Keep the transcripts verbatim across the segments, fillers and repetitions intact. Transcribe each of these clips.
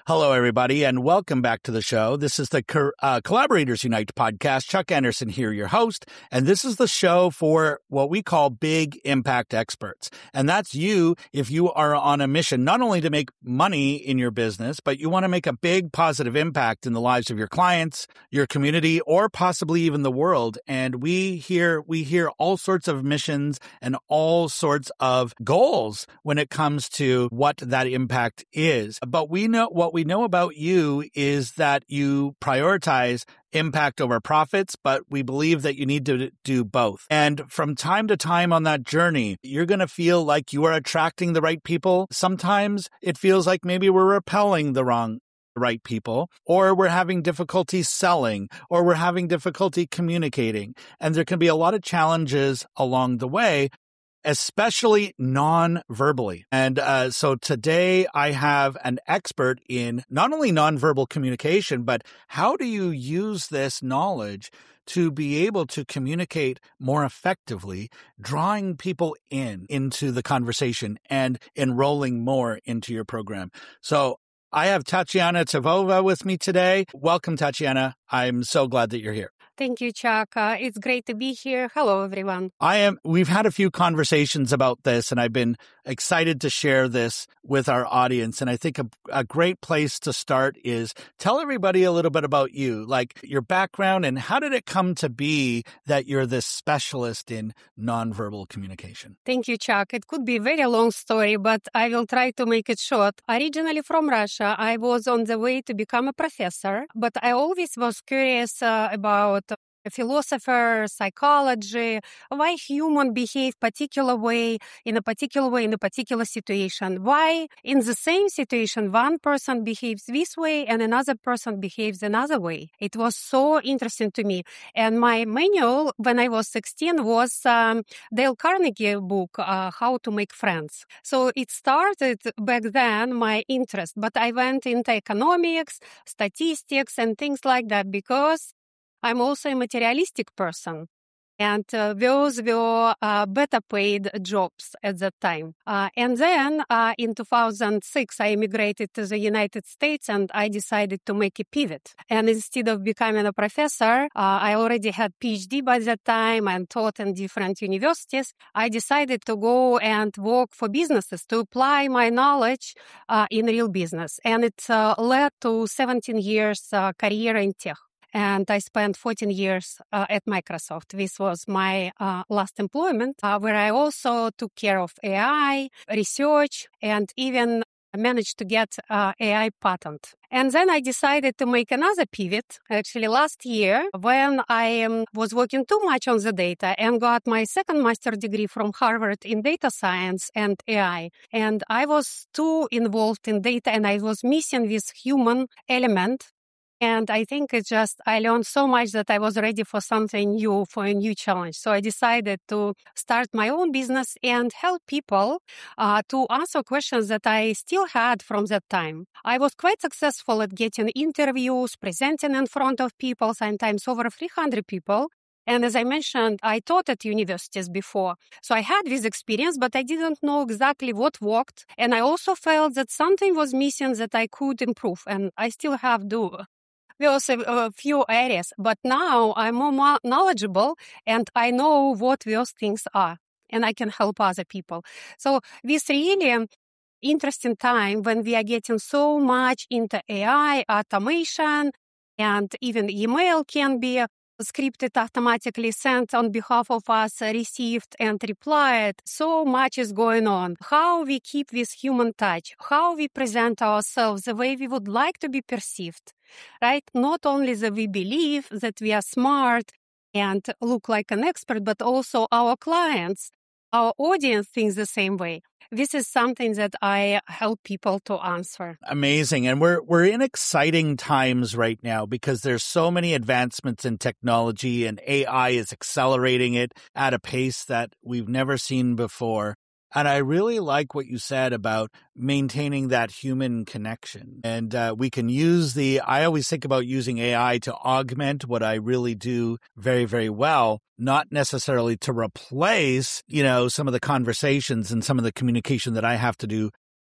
Hello, everybody, and welcome back to the show. This is the uh, Collaborators Unite podcast. Chuck Anderson here, your host, and this is the show for what we call big impact experts. And that's you if you are on a mission not only to make money in your business, but you want to make a big positive impact in the lives of your clients, your community, or possibly even the world. And we hear we hear all sorts of missions and all sorts of goals when it comes to what that impact is. But we know what we We know about you is that you prioritize impact over profits, but we believe that you need to do both. And from time to time on that journey, you're going to feel like you are attracting the right people. Sometimes it feels like maybe we're repelling the wrong right people, or we're having difficulty selling, or we're having difficulty communicating. And there can be a lot of challenges along the way, especially non-verbally. And uh, so today I have an expert in not only non-verbal communication, but how do you use this knowledge to be able to communicate more effectively, drawing people in into the conversation and enrolling more into your program. So I have Tatiana Tavova with me today. Welcome, Tatiana. I'm so glad that you're here. Thank you, Chuck. Uh, it's great to be here. Hello, everyone. I am. We've had a few conversations about this, and I've been excited to share this with our audience. And I think a, a great place to start is tell everybody a little bit about you, like your background, and how did it come to be that you're this specialist in nonverbal communication? Thank you, Chuck. It could be a very long story, but I will try to make it short. Originally from Russia, I was on the way to become a professor, but I always was curious uh, about philosopher, psychology, why human behave particular way, in a particular way, in a particular situation. Why in the same situation, one person behaves this way and another person behaves another way. It was so interesting to me. And my manual, when I was sixteen, was um, Dale Carnegie book, uh, How to Make Friends. So it started back then, my interest, but I went into economics, statistics, and things like that because I'm also a materialistic person, and uh, those were uh, better paid jobs at that time. Uh, and then uh, in two thousand six, I immigrated to the United States and I decided to make a pivot. And instead of becoming a professor, uh, I already had PhD by that time and taught in different universities. I decided to go and work for businesses to apply my knowledge uh, in real business. And it uh, led to seventeen years uh, career in tech. And I spent fourteen years uh, at Microsoft. This was my uh, last employment, uh, where I also took care of A I, research, and even managed to get uh, A I patent. And then I decided to make another pivot, actually last year, when I um, was working too much on the data and got my second master degree from Harvard in data science and A I. And I was too involved in data and I was missing this human element. And I think it's just, I learned so much that I was ready for something new, for a new challenge. So I decided to start my own business and help people uh, to answer questions that I still had from that time. I was quite successful at getting interviews, presenting in front of people, sometimes over three hundred people. And as I mentioned, I taught at universities before. So I had this experience, but I didn't know exactly what worked. And I also felt that something was missing that I could improve. And I still have to. There was a, a few areas, but now I'm more knowledgeable and I know what those things are and I can help other people. So this really interesting time when we are getting so much into A I, automation, and even email can be scripted automatically, sent on behalf of us, received and replied. So much is going on. How we keep this human touch, how we present ourselves the way we would like to be perceived, right? Not only that we believe that we are smart and look like an expert, but also our clients, our audience thinks the same way. This is something that I help people to answer. Amazing. And we're we're in exciting times right now because there's so many advancements in technology and A I is accelerating it at a pace that we've never seen before. And I really like what you said about maintaining that human connection. And uh, we can use the, I always think about using A I to augment what I really do very, very well, not necessarily to replace, you know, some of the conversations and some of the communication that I have to do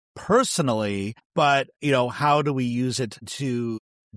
personally, but, you know, how do we use it to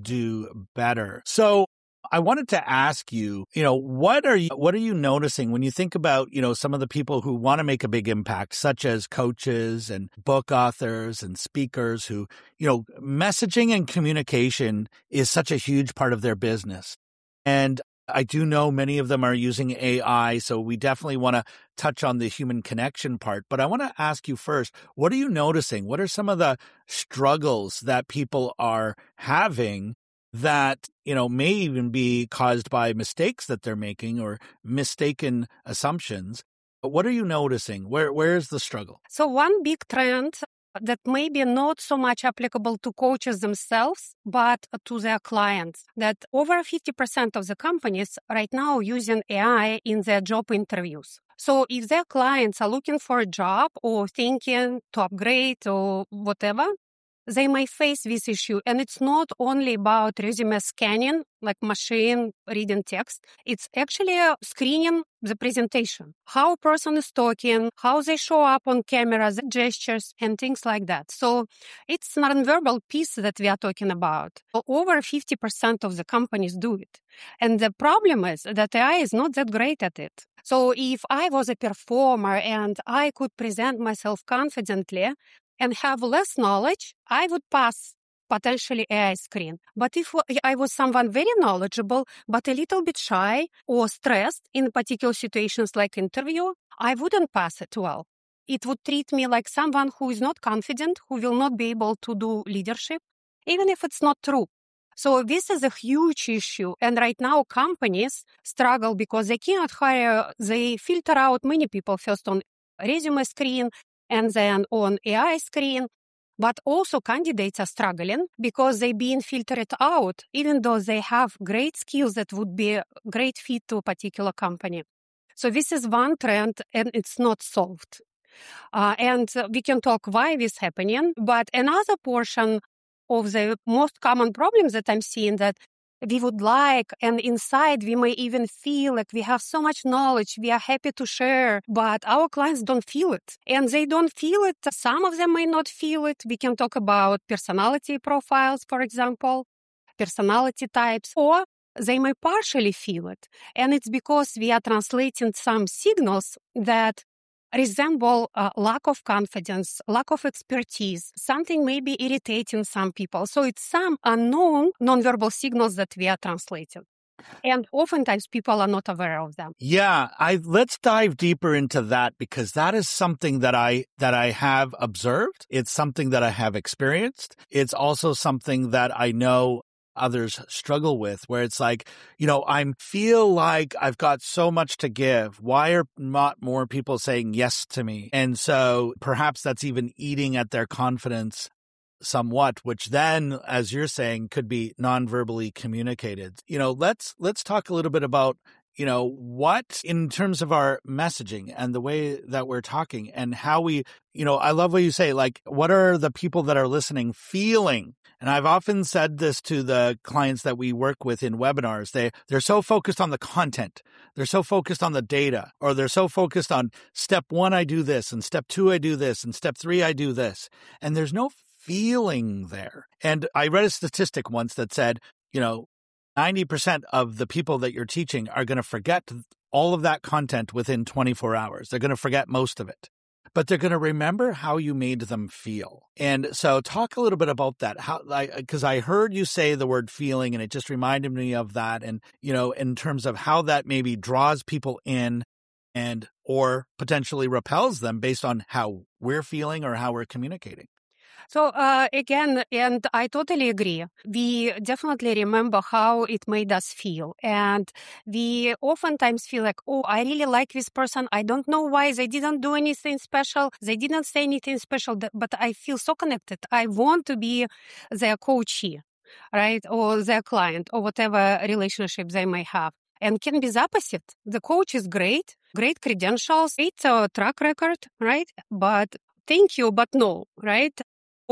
do better? So I wanted to ask you, you know, what are you, what are you noticing when you think about, you know, some of the people who want to make a big impact, such as coaches and book authors and speakers who, you know, messaging and communication is such a huge part of their business. And I do know many of them are using A I, so we definitely want to touch on the human connection part. But I want to ask you first, what are you noticing? What are some of the struggles that people are having that, you know, may even be caused by mistakes that they're making or mistaken assumptions? But what are you noticing? Where where is the struggle? So one big trend that may be not so much applicable to coaches themselves, but to their clients, that over fifty percent of the companies right now using A I in their job interviews. So if their clients are looking for a job or thinking to upgrade or whatever, they may face this issue. And it's not only about resume scanning, like machine reading text. It's actually uh, screening the presentation, how a person is talking, how they show up on camera, the gestures, and things like that. So it's nonverbal piece that we are talking about. Over fifty percent of the companies do it. And the problem is that A I is not that great at it. So if I was a performer and I could present myself confidently and have less knowledge, I would pass potentially A I screen. But if I was someone very knowledgeable, but a little bit shy or stressed in particular situations like interview, I wouldn't pass it well. It would treat me like someone who is not confident, who will not be able to do leadership, even if it's not true. So this is a huge issue. And right now companies struggle because they cannot hire, they filter out many people first on resume screen and then on A I screen. But also candidates are struggling because they're being filtered out, even though they have great skills that would be a great fit to a particular company. So this is one trend and it's not solved. Uh, and we can talk why this is happening. But another portion of the most common problems that I'm seeing that we would like, and inside we may even feel like we have so much knowledge, we are happy to share, but our clients don't feel it. And they don't feel it. Some of them may not feel it. We can talk about personality profiles, for example, personality types, or they may partially feel it. And it's because we are translating some signals that resemble uh, lack of confidence, lack of expertise. Something may be irritating some people. So it's some unknown nonverbal signals that we are translating. And oftentimes people are not aware of them. Yeah, I let's dive deeper into that because that is something that I that I have observed. It's something that I have experienced. It's also something that I know others struggle with, where it's like, you know, I feel like I've got so much to give. Why are not more people saying yes to me? And so perhaps that's even eating at their confidence somewhat, which then, as you're saying, could be non-verbally communicated. You know, let's let's talk a little bit about, you know, what in terms of our messaging and the way that we're talking and how we, you know, I love what you say, like, what are the people that are listening feeling? And I've often said this to the clients that we work with in webinars. They, they're so focused on the content. They're so focused on the data, or they're so focused on step one, I do this, and step two, I do this, and step three, I do this. And there's no feeling there. And I read a statistic once that said, you know, ninety percent of the people that you're teaching are going to forget all of that content within twenty-four hours. They're going to forget most of it, but they're going to remember how you made them feel. And so talk a little bit about that. How, like, because I heard you say the word feeling and it just reminded me of that. And, you know, in terms of how that maybe draws people in and, or potentially repels them based on how we're feeling or how we're communicating. So uh, again, and I totally agree. We definitely remember how it made us feel. And we oftentimes feel like, oh, I really like this person. I don't know why they didn't do anything special. They didn't say anything special, but I feel so connected. I want to be their coachee, right? Or their client or whatever relationship they may have. And can be the opposite. The coach is great, great credentials, great uh, track record, right? But thank you, but no, right?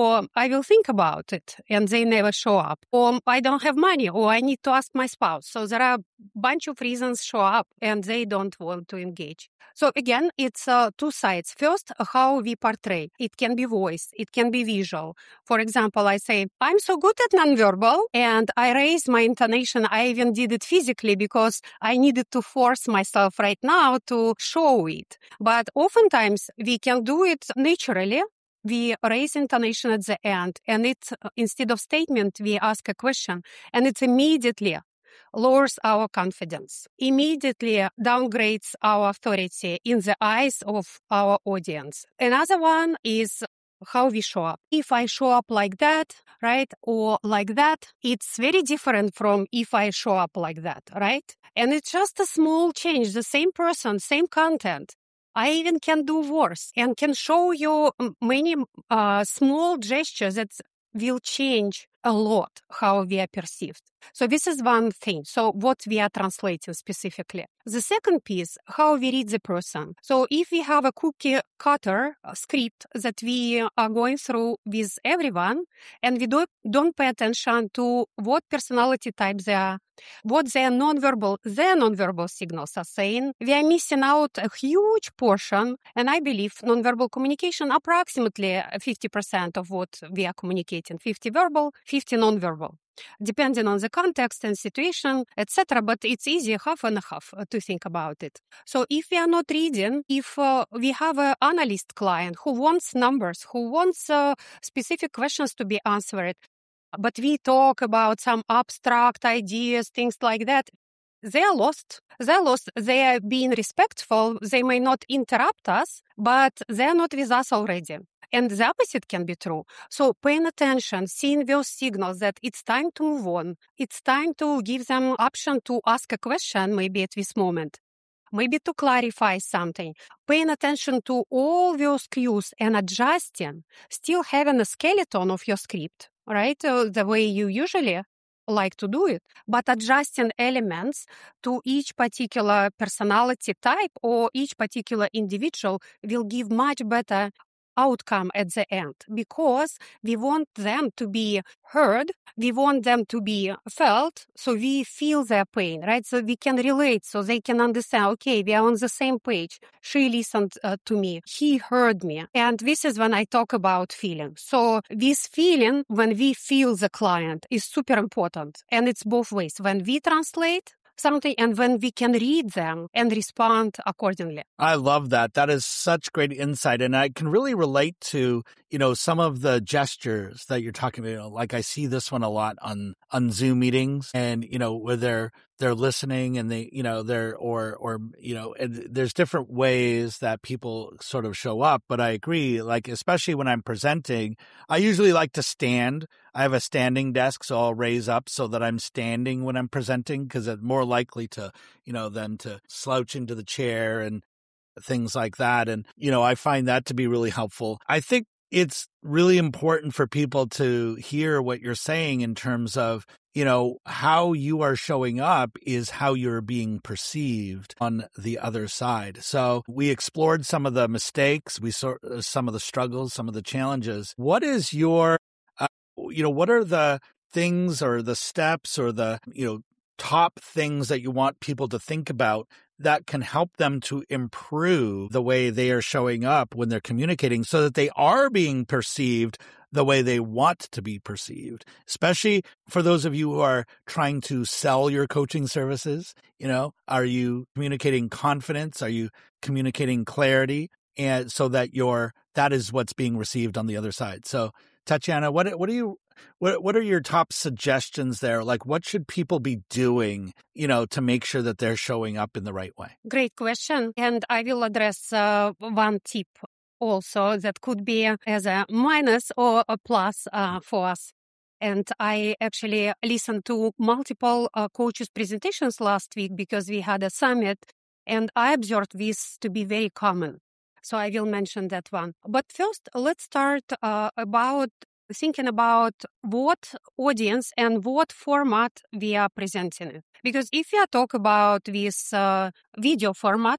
or I will think about it and they never show up, or I don't have money, or I need to ask my spouse. So there are a bunch of reasons show up and they don't want to engage. So again, it's uh, two sides. First, how we portray. It can be voice, it can be visual. For example, I say, I'm so good at nonverbal, and I raise my intonation. I even did it physically because I needed to force myself right now to show it. But oftentimes we can do it naturally. We raise intonation at the end, and it, instead of statement, we ask a question, and it immediately lowers our confidence, immediately downgrades our authority in the eyes of our audience. Another one is how we show up. If I show up like that, right, or like that, it's very different from if I show up like that, right? And it's just a small change, the same person, same content. I even can do worse and can show you many uh, small gestures that will change a lot how we are perceived. So this is one thing. So what we are translating specifically. The second piece, how we read the person. So if we have a cookie cutter script that we are going through with everyone, and we don't, don't pay attention to what personality type they are, what their nonverbal, their nonverbal signals are saying, we are missing out a huge portion. And I believe nonverbal communication, approximately fifty percent of what we are communicating, fifty verbal, fifty nonverbal, depending on the context and situation, et cetera. But it's easy, half and a half, uh, to think about it. So if we are not reading, if uh, we have an analyst client who wants numbers, who wants uh, specific questions to be answered, but we talk about some abstract ideas, things like that, they are lost. They are lost. They are being respectful. They may not interrupt us, but they are not with us already. And the opposite can be true. So paying attention, seeing those signals that it's time to move on. It's time to give them option to ask a question maybe at this moment. Maybe to clarify something. Paying attention to all those cues and adjusting, still having a skeleton of your script, right? Uh, the way you usually like to do it, but adjusting elements to each particular personality type or each particular individual will give much better outcome at the end, because we want them to be heard, we want them to be felt, so we feel their pain, right? So we can relate, so they can understand, okay, we are on the same page. She listened uh, to me, he heard me. And this is when I talk about feeling. So this feeling, when we feel the client, is super important. And it's both ways. When we translate something and when we can read them and respond accordingly. I love that. That is such great insight. And I can really relate to, you know, some of the gestures that you're talking about. You know, like I see this one a lot on, on Zoom meetings, and, you know, where they're, they're listening and they, you know, they're, or, or, you know, and there's different ways that people sort of show up. But I agree, like, especially when I'm presenting, I usually like to stand. I have a standing desk, so I'll raise up so that I'm standing when I'm presenting, because it's more likely to, you know, than to slouch into the chair and things like that. And, you know, I find that to be really helpful. I think it's really important for people to hear what you're saying in terms of, you know, how you are showing up is how you're being perceived on the other side. So we explored some of the mistakes, we saw some of the struggles, some of the challenges. What is your, uh, you know, what are the things or the steps or the, you know, top things that you want people to think about that can help them to improve the way they are showing up when they're communicating, so that they are being perceived the way they want to be perceived, especially for those of you who are trying to sell your coaching services? You know, are you communicating confidence? Are you communicating clarity? And so that your, that is what's being received on the other side. So Tatiana, what, what are you, what, what are your top suggestions there? Like, what should people be doing, you know, to make sure that they're showing up in the right way? Great question. And I will address uh, one tip also that could be as a minus or a plus uh, for us. And I actually listened to multiple uh, coaches' presentations last week because we had a summit, and I observed this to be very common. So I will mention that one. But first, let's start uh, about thinking about what audience and what format we are presenting it. Because if we are talking about this uh, video format,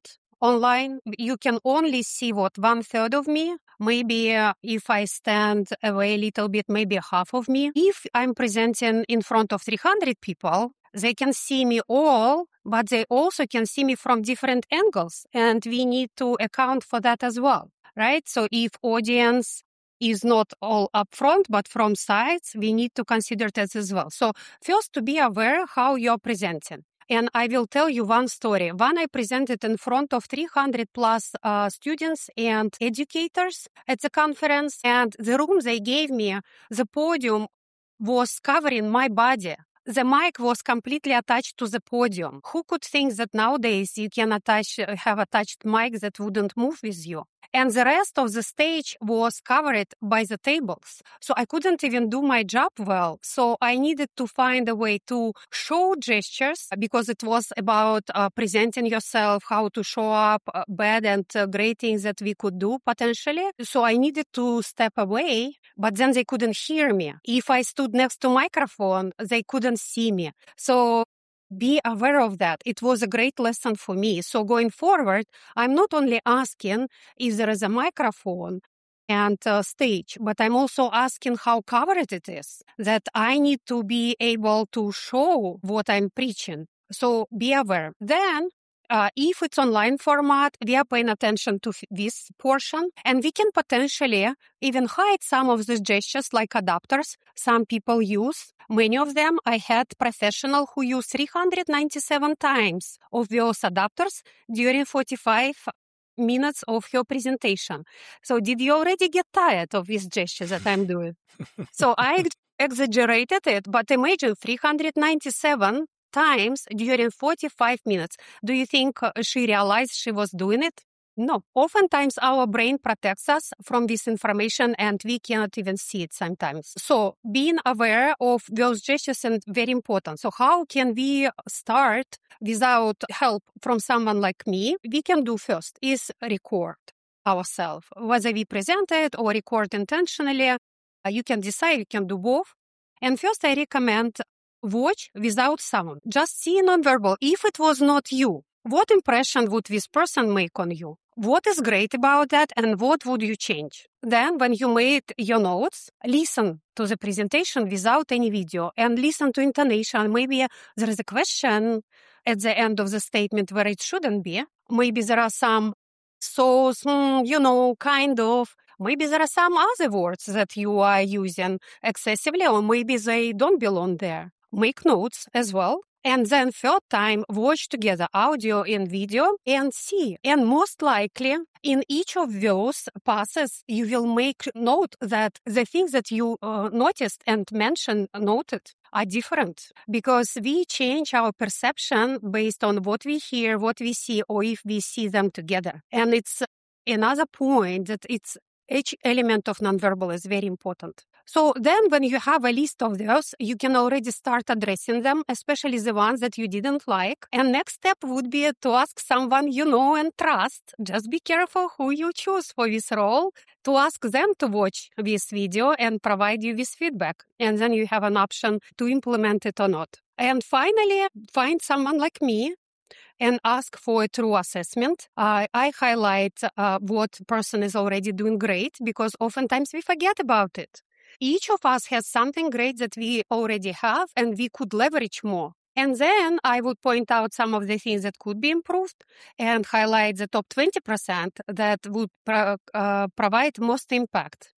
online, you can only see what one third of me. Maybe uh, if I stand away a little bit, maybe half of me. If I'm presenting in front of three hundred people, they can see me all, but they also can see me from different angles. And we need to account for that as well, right? So if audience is not all up front, but from sides, we need to consider that as well. So first, to be aware how you're presenting. And I will tell you one story. When I presented in front of three hundred plus uh, students and educators at the conference, and the room they gave me, the podium was covering my body. The mic was completely attached to the podium. Who could think that nowadays you can attach, have attached mic that wouldn't move with you? And the rest of the stage was covered by the tables. So I couldn't even do my job well. So I needed to find a way to show gestures because it was about uh, presenting yourself, how to show up, uh, bad and uh, great things that we could do potentially. So I needed to step away, but then they couldn't hear me. If I stood next to microphone, they couldn't see me. So be aware of that. It was a great lesson for me. So going forward, I'm not only asking if there is a microphone and a stage, but I'm also asking how covered it is, that I need to be able to show what I'm preaching. So be aware. Then, uh, if it's online format, we are paying attention to f- this portion, and we can potentially even hide some of these gestures like adapters some people use. Many of them, I had professionals who use three hundred ninety-seven times of those adapters during forty-five minutes of your presentation. So did you already get tired of these gestures that I'm doing? So I ex- exaggerated it, but imagine three hundred ninety-seven times during forty-five minutes. Do you think uh, she realized she was doing it? No. Oftentimes our brain protects us from this information and we cannot even see it sometimes. So being aware of those gestures is very important. So how can we start without help from someone like me? We can do first is record ourselves. Whether we present it or record intentionally, uh, you can decide, you can do both. And first I recommend watch without sound. Just see nonverbal. If it was not you, what impression would this person make on you? What is great about that and what would you change? Then when you made your notes, listen to the presentation without any video and listen to intonation. Maybe there is a question at the end of the statement where it shouldn't be. Maybe there are some so, mm, you know, kind of. Maybe there are some other words that you are using excessively or maybe they don't belong there. Make notes as well. And then third time, watch together audio and video and see. And most likely, in each of those passes, you will make note that the things that you uh, noticed and mentioned, noted, are different. Because we change our perception based on what we hear, what we see, or if we see them together. And it's another point that it's each element of nonverbal is very important. So then when you have a list of those, you can already start addressing them, especially the ones that you didn't like. And next step would be to ask someone you know and trust. Just be careful who you choose for this role, to ask them to watch this video and provide you with feedback. And then you have an option to implement it or not. And finally, find someone like me and ask for a true assessment. Uh, I highlight uh, what person is already doing great because oftentimes we forget about it. Each of us has something great that we already have and we could leverage more. And then I would point out some of the things that could be improved and highlight the top twenty percent that would pro- uh, provide most impact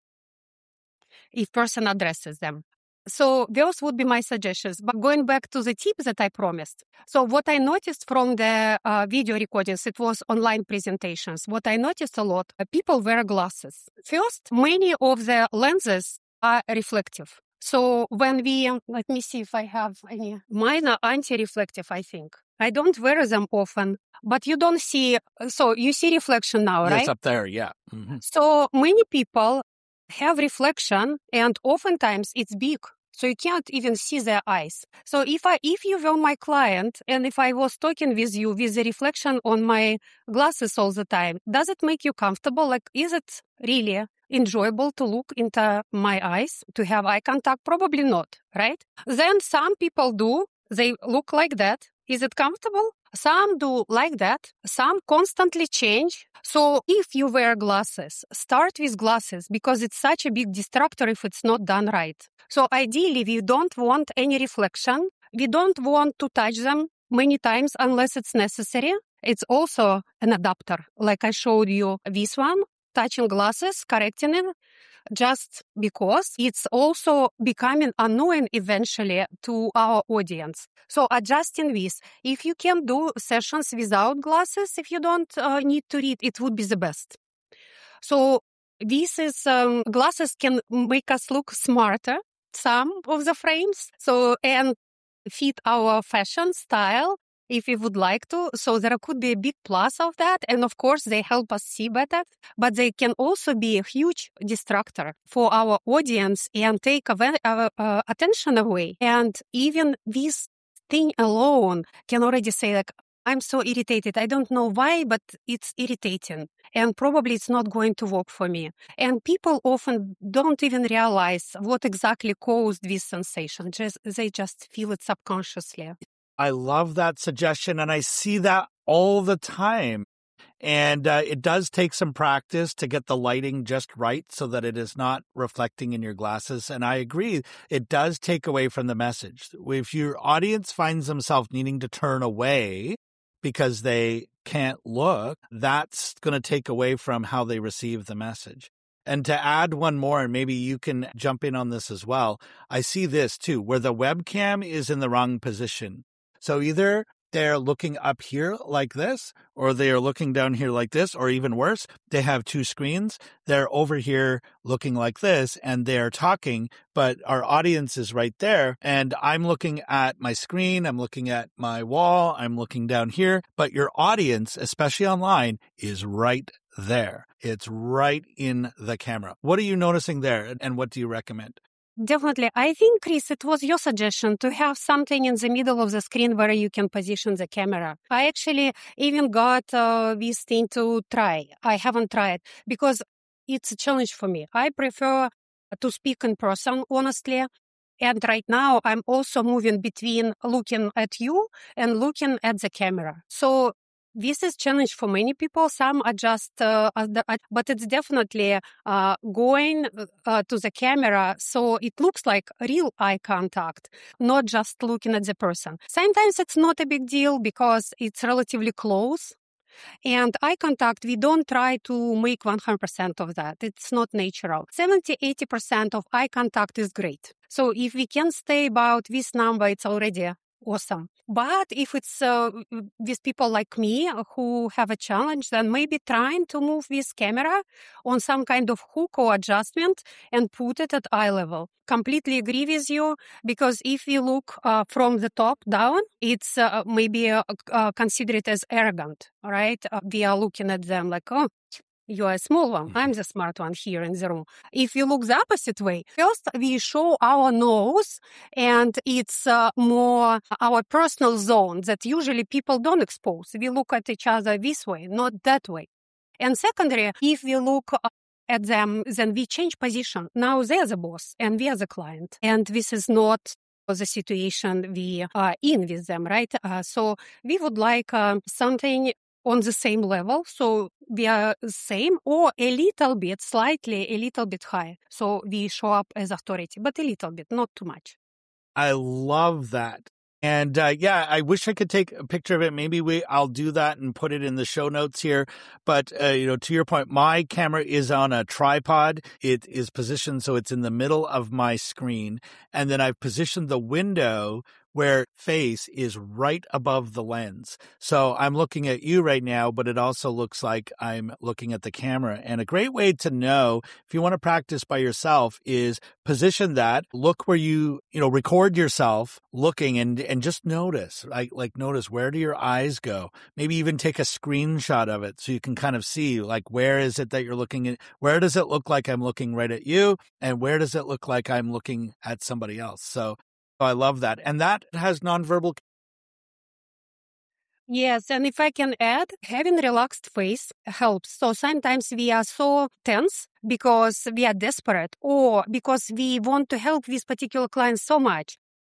if person addresses them. So those would be my suggestions. But going back to the tip that I promised. So what I noticed from the uh, video recordings, it was online presentations. What I noticed a lot, uh, people wear glasses. First, many of the lenses are reflective. So when we, let me see if I have any, mine are anti-reflective, I think. I don't wear them often, but you don't see, so you see reflection now, Yeah, right? it's up there, yeah. Mhm. So many people have reflection and oftentimes it's big. So you can't even see their eyes. So if I, if you were my client and if I was talking with you with the reflection on my glasses all the time, does it make you comfortable? Like, is it really enjoyable to look into my eyes, to have eye contact? Probably not, right? Then some people do. They look like that Is it comfortable? Some do like that. Some constantly change. So if you wear glasses, start with glasses because it's such a big distractor if it's not done right. So ideally, we don't want any reflection. We don't want to touch them many times unless it's necessary. It's also an adapter. Like I showed you this one, touching glasses, correcting it. Just because it's also becoming annoying eventually to our audience. So adjusting this. If you can do sessions without glasses, if you don't uh, need to read, it would be the best. So this is, um, glasses can make us look smarter, some of the frames, so and fit our fashion style if we would like to. So there could be a big plus of that. And of course, they help us see better, but they can also be a huge distractor for our audience and take away, our uh, attention away. And even this thing alone can already say, like, I'm so irritated. I don't know why, but it's irritating. And probably it's not going to work for me. And people often don't even realize what exactly caused this sensation. Just, they just feel it subconsciously. I love that suggestion, and I see that all the time. And uh, it does take some practice to get the lighting just right so that it is not reflecting in your glasses. And I agree, it does take away from the message. If your audience finds themselves needing to turn away because they can't look, that's going to take away from how they receive the message. And to add one more, and maybe you can jump in on this as well, I see this too, where the webcam is in the wrong position. So either they're looking up here like this, or they are looking down here like this, or even worse, they have two screens. They're over here looking like this, and they're talking, but our audience is right there. And I'm looking at my screen, I'm looking at my wall, I'm looking down here, but your audience, especially online, is right there. It's right in the camera. What are you noticing there, and what do you recommend? Definitely. I think, Chris, it was your suggestion to have something in the middle of the screen where you can position the camera. I actually even got uh, this thing to try. I haven't tried because it's a challenge for me. I prefer to speak in person, honestly. And right now, I'm also moving between looking at you and looking at the camera. So this is challenge for many people. Some are just, uh, but it's definitely uh, going uh, to the camera, so it looks like real eye contact, not just looking at the person. Sometimes it's not a big deal because it's relatively close. And eye contact, we don't try to make one hundred percent of that. It's not natural. seventy to eighty percent of eye contact is great. So if we can stay about this number, it's already awesome. But if it's uh, with people like me who have a challenge, then maybe trying to move this camera on some kind of hook or adjustment and put it at eye level. Completely agree with you, because if we look uh, from the top down, it's uh, maybe uh, uh, considered as arrogant, right? Uh, we are looking at them like, oh, you are a small one. I'm the smart one here in the room. If you look the opposite way, first we show our nose, and it's uh, more our personal zone that usually people don't expose. We look at each other this way, not that way. And secondly, if we look at them, then we change position. Now they're the boss and we are the client. And this is not the situation we are in with them, right? Uh, so we would like uh, something on the same level, so we are same, or a little bit, slightly, a little bit higher. So we show up as authority, but a little bit, not too much. I love that. And uh, yeah, I wish I could take a picture of it. Maybe we, I'll do that and put it in the show notes here. But, uh, you know, to your point, my camera is on a tripod. It is positioned so it's in the middle of my screen. And then I've positioned the window where face is right above the lens. So I'm looking at you right now, but it also looks like I'm looking at the camera. And a great way to know if you want to practice by yourself is position that, look where you, you know, record yourself looking and, and just notice, like, like notice where do your eyes go? Maybe even take a screenshot of it so you can kind of see, like, where is it that you're looking at? Where does it look like I'm looking right at you? And where does it look like I'm looking at somebody else? So I love that. And that has nonverbal. Yes, and if I can add, having relaxed face helps. So sometimes we are so tense because we are desperate, or because we want to help this particular client so much,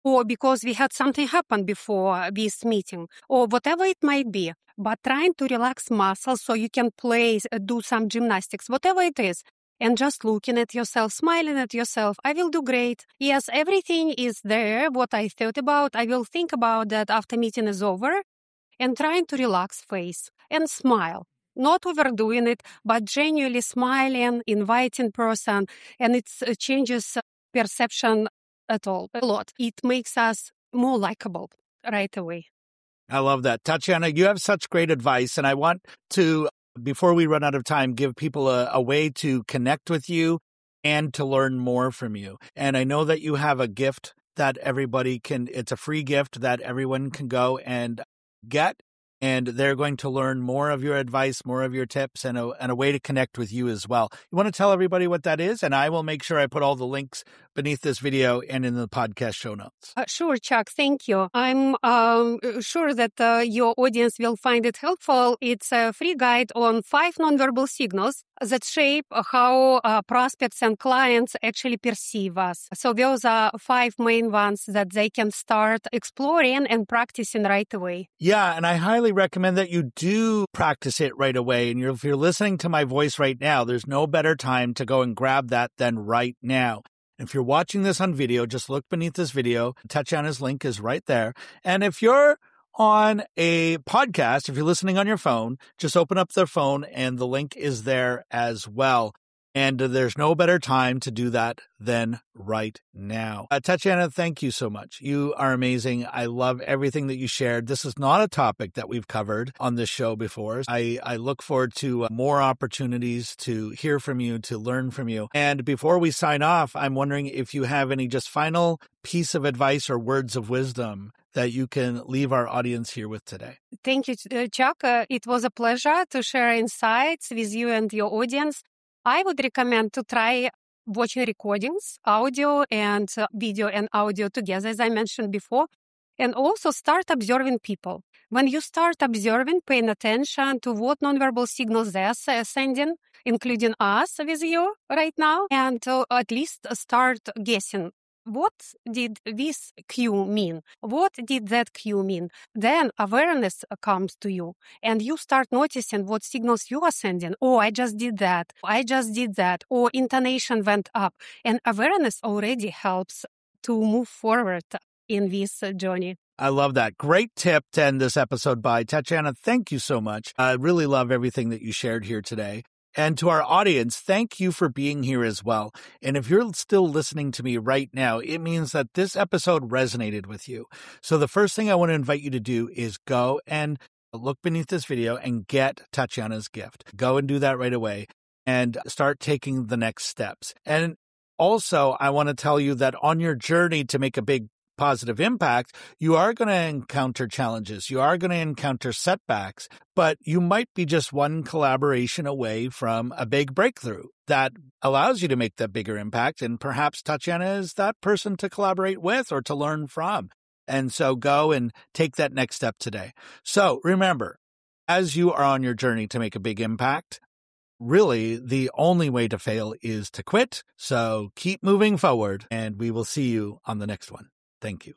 or because we had something happen before this meeting, or whatever it might be. But trying to relax muscles so you can play, do some gymnastics, whatever it is. And just looking at yourself, smiling at yourself, I will do great. Yes, everything is there, what I thought about. I will think about that after meeting is over. And trying to relax face and smile. Not overdoing it, but genuinely smiling, inviting person. And it uh, changes perception at all, a lot. It makes us more likable right away. I love that. Tatiana, you have such great advice. And I want to, before we run out of time, give people a, a way to connect with you and to learn more from you. And I know that you have a gift that everybody can, it's a free gift that everyone can go and get. And they're going to learn more of your advice, more of your tips, and a, and a way to connect with you as well. You want to tell everybody what that is? And I will make sure I put all the links beneath this video and in the podcast show notes. Uh, sure, Chuck. Thank you. I'm um, sure that uh, your audience will find it helpful. It's a free guide on five nonverbal signals that shape how uh, prospects and clients actually perceive us. So those are five main ones that they can start exploring and practicing right away. Yeah, and I highly recommend that you do practice it right away. And you're, if you're listening to my voice right now, there's no better time to go and grab that than right now. If you're watching this on video, just look beneath this video. Tatiana's link is right there. And if you're on a podcast, if you're listening on your phone, just open up their phone and the link is there as well. And there's no better time to do that than right now. Uh, Tatiana, thank you so much. You are amazing. I love everything that you shared. This is not a topic that we've covered on this show before. I, I look forward to uh, more opportunities to hear from you, to learn from you. And before we sign off, I'm wondering if you have any just final piece of advice or words of wisdom that you can leave our audience here with today. Thank you, Chuck. Uh, it was a pleasure to share insights with you and your audience. I would recommend to try watching recordings, audio and uh, video and audio together, as I mentioned before, and also start observing people. When you start observing, paying attention to what nonverbal signals they're sending, including us with you right now, and uh, at least start guessing. What did this cue mean? What did that cue mean? Then awareness comes to you and you start noticing what signals you are sending. Oh, I just did that. I just did that. Or intonation went up. And awareness already helps to move forward in this journey. I love that. Great tip to end this episode by. Tatiana, thank you so much. I really love everything that you shared here today. And to our audience, thank you for being here as well. And if you're still listening to me right now, it means that this episode resonated with you. So the first thing I want to invite you to do is go and look beneath this video and get Tatiana's gift. Go and do that right away and start taking the next steps. And also, I want to tell you that on your journey to make a big positive impact, you are going to encounter challenges. You are going to encounter setbacks, but you might be just one collaboration away from a big breakthrough that allows you to make that bigger impact. And perhaps Tatiana is that person to collaborate with or to learn from. And so go and take that next step today. So remember, as you are on your journey to make a big impact, really the only way to fail is to quit. So keep moving forward and we will see you on the next one. Thank you.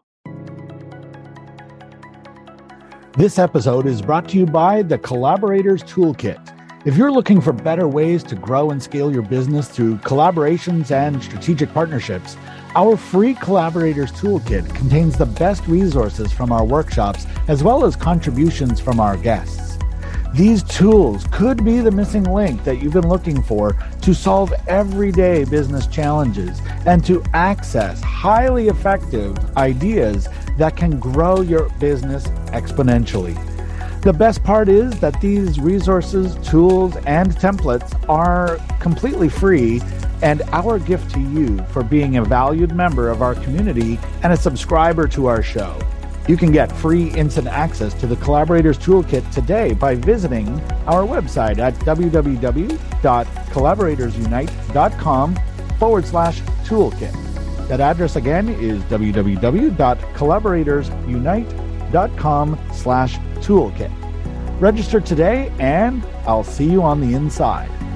This episode is brought to you by the Collaborators Toolkit. If you're looking for better ways to grow and scale your business through collaborations and strategic partnerships, our free Collaborators Toolkit contains the best resources from our workshops as well as contributions from our guests. These tools could be the missing link that you've been looking for to solve everyday business challenges and to access highly effective ideas that can grow your business exponentially. The best part is that these resources, tools, and templates are completely free and our gift to you for being a valued member of our community and a subscriber to our show. You can get free instant access to the Collaborators Toolkit today by visiting our website at www.collaboratorsunite.com forward slash toolkit. That address again is www.collaboratorsunite.com slash toolkit. Register today and I'll see you on the inside.